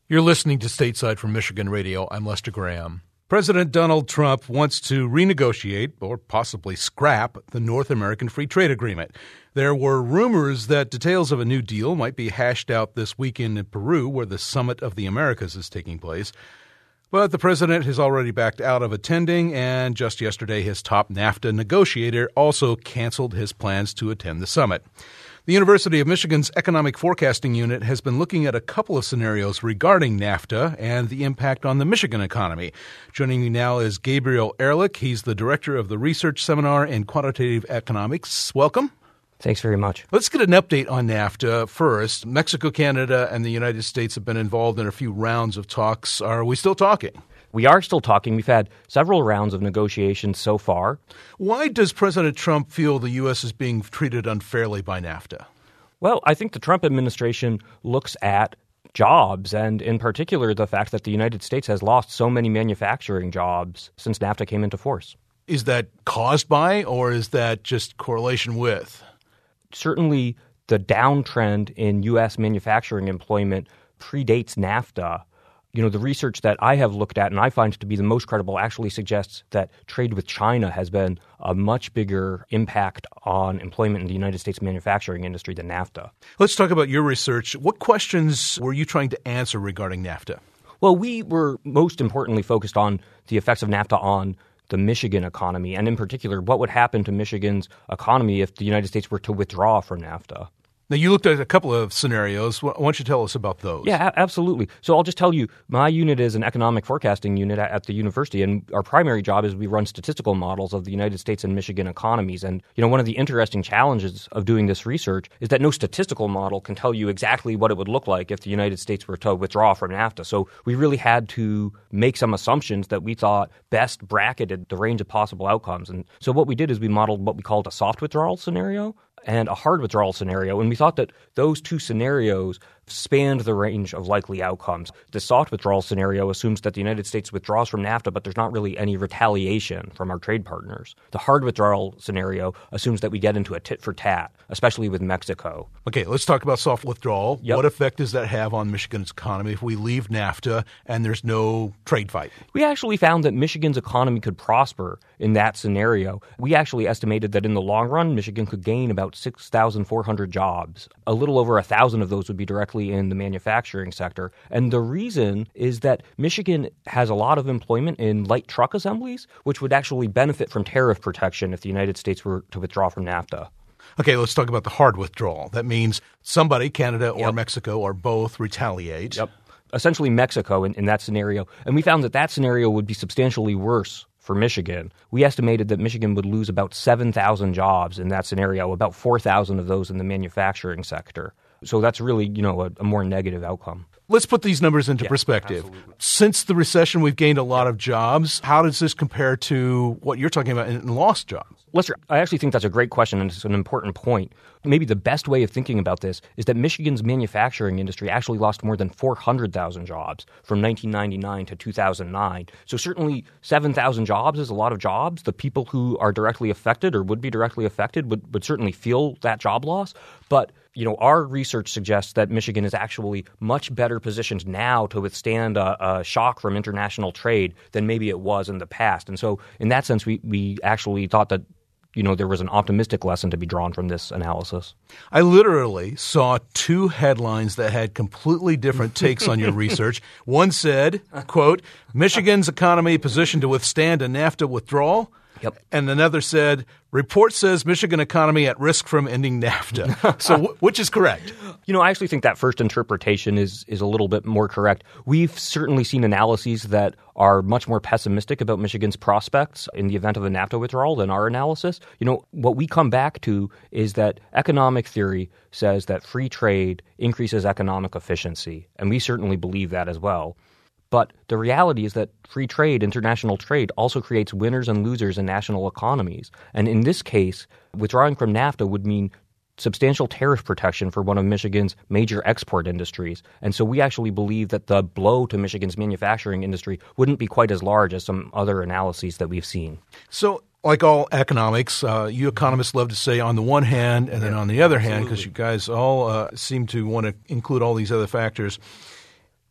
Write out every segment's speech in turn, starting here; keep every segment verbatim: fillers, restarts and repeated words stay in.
You're listening to Stateside from Michigan Radio. I'm Lester Graham. President Donald Trump wants to renegotiate or possibly scrap the North American Free Trade Agreement. There were rumors that details of a new deal might be hashed out this weekend in Peru, where the Summit of the Americas is taking place. But the president has already backed out of attending, and just yesterday his top NAFTA negotiator also canceled his plans to attend the summit. The University of Michigan's Economic Forecasting Unit has been looking at a couple of scenarios regarding NAFTA and the impact on the Michigan economy. Joining me now is Gabriel Ehrlich. He's the director of the Research Seminar in Quantitative Economics. Welcome. Thanks very much. Let's get an update on NAFTA first. Mexico, Canada, and the United States have been involved in a few rounds of talks. Are we still talking? We are still talking. We've had several rounds of negotiations so far. Why does President Trump feel the U S is being treated unfairly by NAFTA? Well, I think the Trump administration looks at jobs, and in particular the fact that the United States has lost so many manufacturing jobs since NAFTA came into force. Is that caused by, or is that just correlation with? Certainly the downtrend in U S manufacturing employment predates NAFTA. You know, the research that I have looked at and I find to be the most credible actually suggests that trade with China has been a much bigger impact on employment in the United States manufacturing industry than NAFTA. Let's talk about your research. What questions were you trying to answer regarding NAFTA? Well, we were most importantly focused on the effects of NAFTA on the Michigan economy, and in particular, what would happen to Michigan's economy if the United States were to withdraw from NAFTA. Now, you looked at a couple of scenarios. Why don't you tell us about those? Yeah, absolutely. So I'll just tell you, my unit is an economic forecasting unit at the university, and our primary job is we run statistical models of the United States and Michigan economies. And, you know, one of the interesting challenges of doing this research is that no statistical model can tell you exactly what it would look like if the United States were to withdraw from NAFTA. So we really had to make some assumptions that we thought best bracketed the range of possible outcomes. And so what we did is we modeled what we called a soft withdrawal scenario and a hard withdrawal scenario, and we thought that those two scenarios spanned the range of likely outcomes. The soft withdrawal scenario assumes that the United States withdraws from NAFTA, but there's not really any retaliation from our trade partners. The hard withdrawal scenario assumes that we get into a tit for tat, especially with Mexico. Okay, let's talk about soft withdrawal. Yep. What effect does that have on Michigan's economy if we leave NAFTA and there's no trade fight? We actually found that Michigan's economy could prosper in that scenario. We actually estimated that in the long run, Michigan could gain about six thousand four hundred jobs. A little over one thousand of those would be directly in the manufacturing sector. And the reason is that Michigan has a lot of employment in light truck assemblies, which would actually benefit from tariff protection if the United States were to withdraw from NAFTA. Okay, let's talk about the hard withdrawal. That means somebody, Canada or Yep. Mexico, or both, retaliate. Yep. Essentially Mexico in, in that scenario. And we found that that scenario would be substantially worse for Michigan. We estimated that Michigan would lose about seven thousand jobs in that scenario, about four thousand of those in the manufacturing sector. So that's really, you know, a, a more negative outcome. Let's put these numbers into Yeah, perspective. absolutely. Since the recession, we've gained a lot of jobs. How does this compare to what you're talking about in lost jobs? Lester, I actually think that's a great question, and it's an important point. Maybe the best way of thinking about this is that Michigan's manufacturing industry actually lost more than four hundred thousand jobs from nineteen ninety-nine to two thousand nine. So certainly seven thousand jobs is a lot of jobs. The people who are directly affected or would be directly affected would, would certainly feel that job loss. But you know, our research suggests that Michigan is actually much better positioned now to withstand a, a shock from international trade than maybe it was in the past. And so in that sense, we, we actually thought that, you know, there was an optimistic lesson to be drawn from this analysis. I literally saw two headlines that had completely different takes on your research. One said, quote, Michigan's economy positioned to withstand a NAFTA withdrawal. Yep. And another said, report says Michigan economy at risk from ending NAFTA. So w- which is correct? You know, I actually think that first interpretation is is a little bit more correct. We've certainly seen analyses that are much more pessimistic about Michigan's prospects in the event of a NAFTA withdrawal than our analysis. You know, what we come back to is that economic theory says that free trade increases economic efficiency, and we certainly believe that as well. But the reality is that free trade, international trade, also creates winners and losers in national economies. And in this case, withdrawing from NAFTA would mean substantial tariff protection for one of Michigan's major export industries. And so we actually believe that the blow to Michigan's manufacturing industry wouldn't be quite as large as some other analyses that we've seen. So like all economics, uh, you economists love to say on the one hand and then on the other hand, because you guys all uh, seem to want to include all these other factors.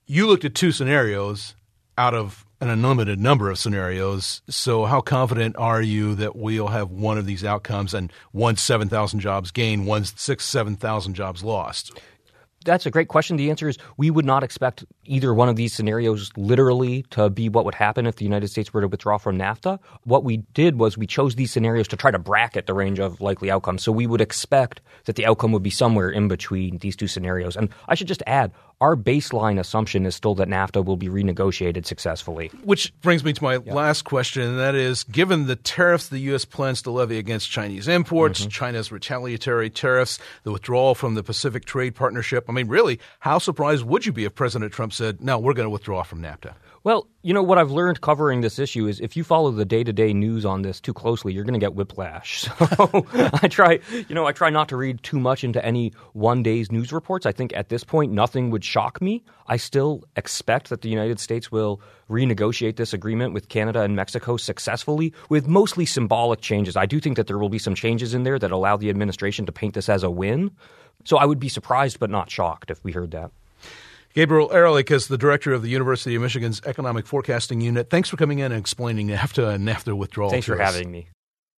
You looked at two scenarios out of an unlimited number of scenarios. So how confident are you that we'll have one of these outcomes and one's seven thousand jobs gained, one's six, seven thousand jobs lost? That's a great question. The answer is we would not expect either one of these scenarios literally to be what would happen if the United States were to withdraw from NAFTA. What we did was we chose these scenarios to try to bracket the range of likely outcomes. So we would expect that the outcome would be somewhere in between these two scenarios. And I should just add, our baseline assumption is still that NAFTA will be renegotiated successfully. Which brings me to my yeah. last question, and that is, given the tariffs the U S plans to levy against Chinese imports, mm-hmm. China's retaliatory tariffs, the withdrawal from the Pacific Trade Partnership, I mean, really, how surprised would you be if President Trump said, no, we're going to withdraw from NAFTA? Well, you know, what I've learned covering this issue is if you follow the day-to-day news on this too closely, you're going to get whiplash. So I try, you know, I try not to read too much into any one day's news reports. I think at this point, nothing would shock me. I still expect that the United States will renegotiate this agreement with Canada and Mexico successfully with mostly symbolic changes. I do think that there will be some changes in there that allow the administration to paint this as a win. So I would be surprised but not shocked if we heard that. Gabriel Ehrlich is the director of the University of Michigan's Economic Forecasting Unit. Thanks for coming in and explaining NAFTA and NAFTA withdrawal. Thanks for us. having me.